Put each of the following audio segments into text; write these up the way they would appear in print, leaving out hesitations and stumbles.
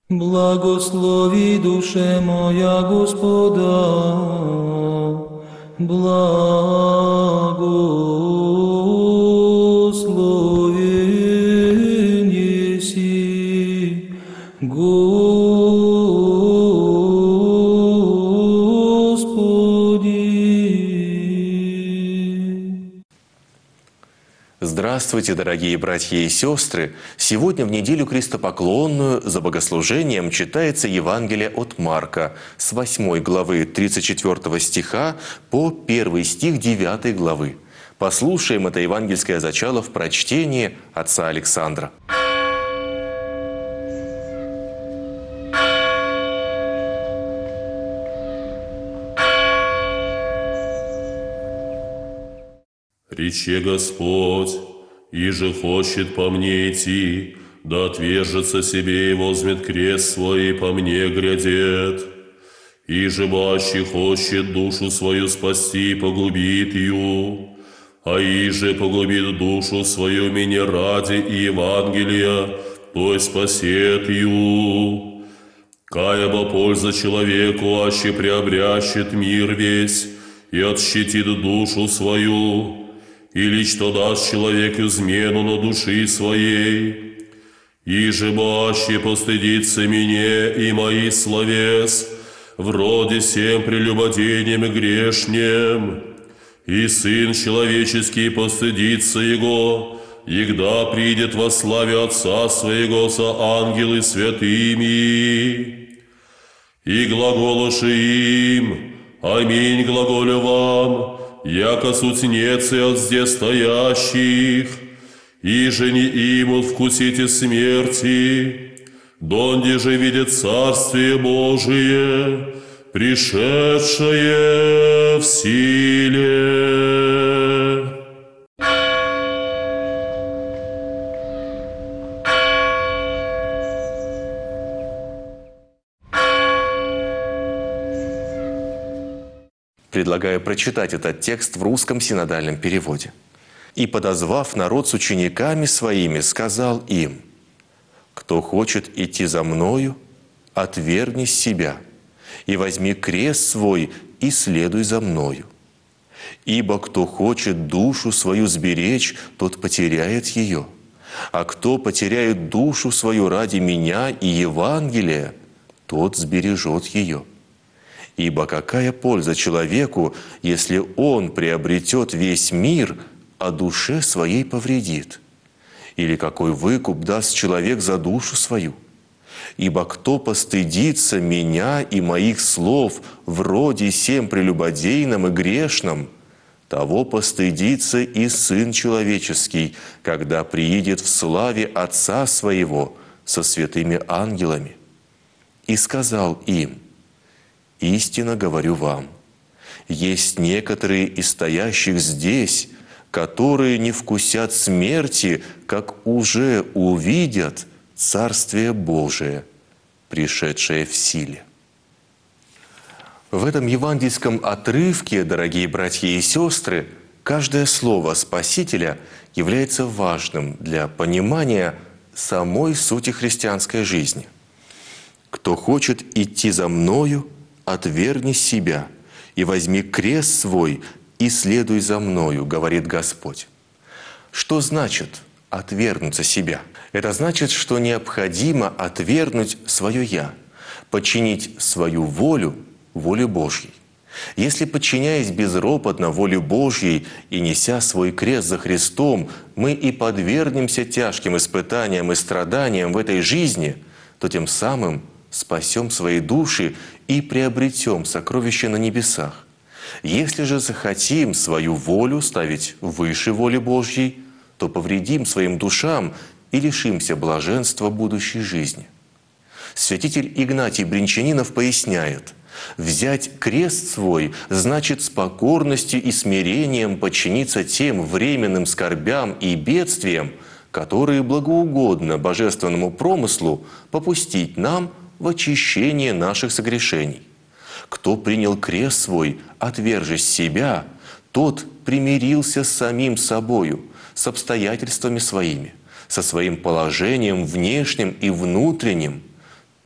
Благослови душе моя Господа, благословен еси, Господи. Здравствуйте, дорогие братья и сестры! Сегодня в неделю крестопоклонную за богослужением читается Евангелие от Марка с 8 главы 34 стиха по 1 стих 9 главы. Послушаем это евангельское зачало в прочтении отца Александра. Рече Господь, иже хочет по мне идти, да отвержется себе и возьмет крест свой, и по мне грядет. Иже баще хочет душу свою спасти, погубит ее, а иже погубит душу свою меня ради и Евангелия, то и спасет ее. Кая бы польза человеку, аще приобрящет мир весь и отщитит душу свою, или что даст человек измену на души своей, иже аще постыдится мне и моих словес, вроде всем прелюбодеянием и грешнем, и Сын Человеческий постыдится Его, егда придет во славе Отца Своего со ангелы святыми, и глаголоши им, аминь глаголю вам, яко сутнецы от здесь стоящих, иже не имут вкусите смерти, донде же видит Царствие Божие, пришедшее в силе. Предлагаю прочитать этот текст в русском синодальном переводе. «И, подозвав народ с учениками своими, сказал им: кто хочет идти за мною, отвергни себя, и возьми крест свой, и следуй за мною. Ибо кто хочет душу свою сберечь, тот потеряет ее, а кто потеряет душу свою ради меня и Евангелия, тот сбережет ее. Ибо какая польза человеку, если он приобретет весь мир, а душе своей повредит? Или какой выкуп даст человек за душу свою? Ибо кто постыдится меня и моих слов вроде сем прелюбодейном и грешном, того постыдится и Сын Человеческий, когда приидет в славе Отца Своего со святыми ангелами. И сказал им: истинно говорю вам, есть некоторые из стоящих здесь, которые не вкусят смерти, как уже увидят Царствие Божие, пришедшее в силе». В этом евангельском отрывке, дорогие братья и сестры, каждое слово Спасителя является важным для понимания самой сути христианской жизни. «Кто хочет идти за мною, отвергни себя и возьми крест свой и следуй за мною», говорит Господь. Что значит отвергнуться себя? Это значит, что необходимо отвергнуть свое «я», подчинить свою волю воле Божьей. Если, подчиняясь безропотно воле Божьей и неся свой крест за Христом, мы и подвергнемся тяжким испытаниям и страданиям в этой жизни, то тем самым спасем свои души и приобретем сокровища на небесах. Если же захотим свою волю ставить выше воли Божьей, то повредим своим душам и лишимся блаженства будущей жизни. Святитель Игнатий Бринчанинов поясняет: «Взять крест свой значит с покорностью и смирением подчиниться тем временным скорбям и бедствиям, которые благоугодно божественному промыслу попустить нам в очищение наших согрешений. Кто принял крест свой, отвержась себя, тот примирился с самим собою, с обстоятельствами своими, со своим положением внешним и внутренним.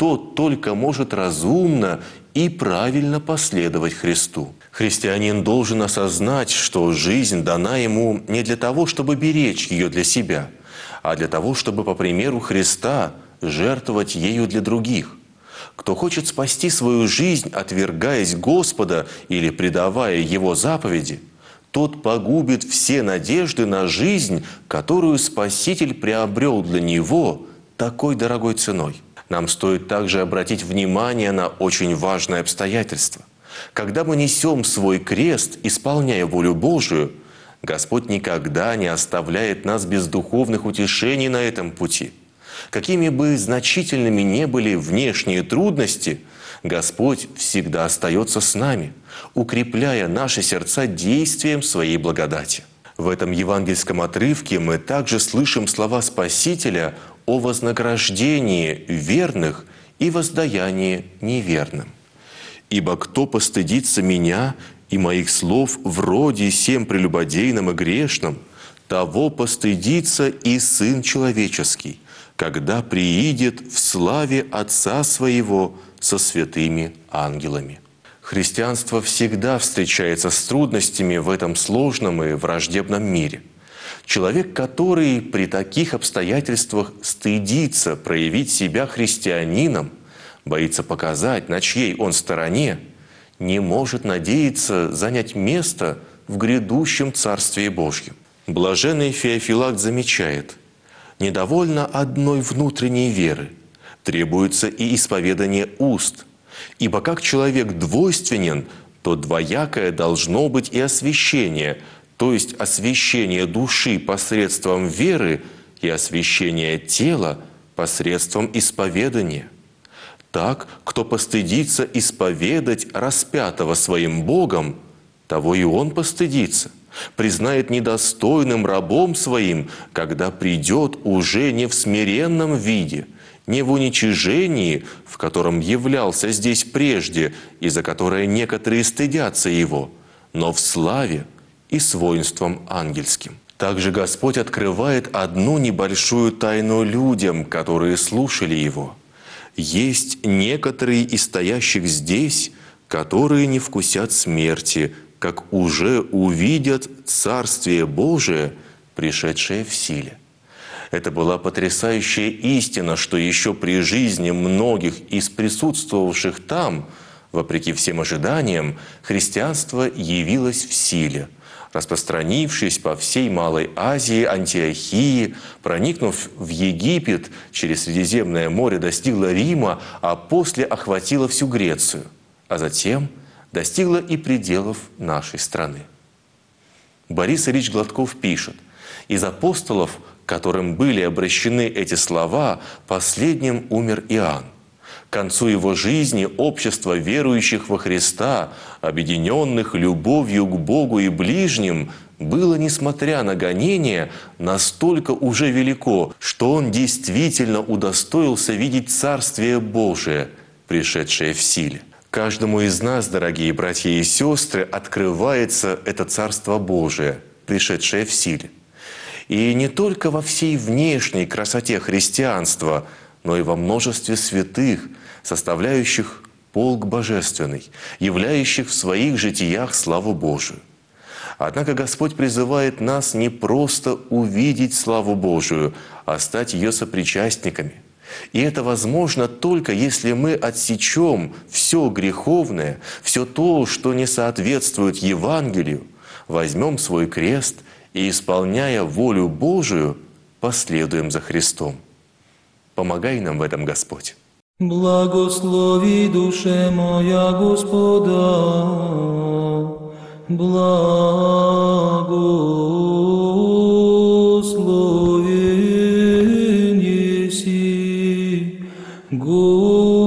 тот только может разумно и правильно последовать Христу. Христианин должен осознать, что жизнь дана ему не для того, чтобы беречь ее для себя, а для того, чтобы, по примеру Христа, жертвовать ею для других. Кто хочет спасти свою жизнь, отвергаясь Господа или предавая Его заповеди, тот погубит все надежды на жизнь, которую Спаситель приобрел для него такой дорогой ценой. Нам стоит также обратить внимание на очень важное обстоятельство. Когда мы несем свой крест, исполняя волю Божию, Господь никогда не оставляет нас без духовных утешений на этом пути. Какими бы значительными ни были внешние трудности, Господь всегда остается с нами, укрепляя наши сердца действием Своей благодати. В этом евангельском отрывке мы также слышим слова Спасителя о вознаграждении верных и воздаянии неверным. «Ибо кто постыдится Меня и моих слов вроде сем прелюбодейным и грешным, того постыдится и Сын Человеческий, когда приидет в славе Отца Своего со святыми ангелами». Христианство всегда встречается с трудностями в этом сложном и враждебном мире. Человек, который при таких обстоятельствах стыдится проявить себя христианином, боится показать, на чьей он стороне, не может надеяться занять место в грядущем Царстве Божьем. Блаженный Феофилакт замечает: «Недовольно одной внутренней веры, требуется и исповедание уст, ибо как человек двойственен, то двоякое должно быть и освящение, то есть освящение души посредством веры и освящение тела посредством исповедания. Так, кто постыдится исповедать распятого своим Богом, того и он постыдится, признает недостойным рабом своим, когда придет уже не в смиренном виде, не в уничижении, в котором являлся здесь прежде, и за которое некоторые стыдятся его, но в славе и с воинством ангельским». Также Господь открывает одну небольшую тайну людям, которые слушали Его. Есть некоторые из стоящих здесь, которые не вкусят смерти, как уже увидят Царствие Божие, пришедшее в силе. Это была потрясающая истина, что еще при жизни многих из присутствовавших там, вопреки всем ожиданиям, христианство явилось в силе, распространившись по всей Малой Азии, Антиохии, проникнув в Египет, через Средиземное море достигло Рима, а после охватило всю Грецию, а затем достигло и пределов нашей страны. Борис Ильич Гладков пишет: «Из апостолов, которым были обращены эти слова, последним умер Иоанн. К концу его жизни общество верующих во Христа, объединенных любовью к Богу и ближним, было, несмотря на гонения, настолько уже велико, что он действительно удостоился видеть Царствие Божие, пришедшее в силе». Каждому из нас, дорогие братья и сестры, открывается это Царство Божие, пришедшее в силе. И не только во всей внешней красоте христианства, но и во множестве святых, составляющих полк божественный, являющих в своих житиях славу Божию. Однако Господь призывает нас не просто увидеть славу Божию, а стать ее сопричастниками. И это возможно только если мы отсечем все греховное, все то, что не соответствует Евангелию, возьмем свой крест и, исполняя волю Божию, последуем за Христом. Помогай нам в этом, Господь. Благослови, душе моя, Господа, благословен еси, Господи.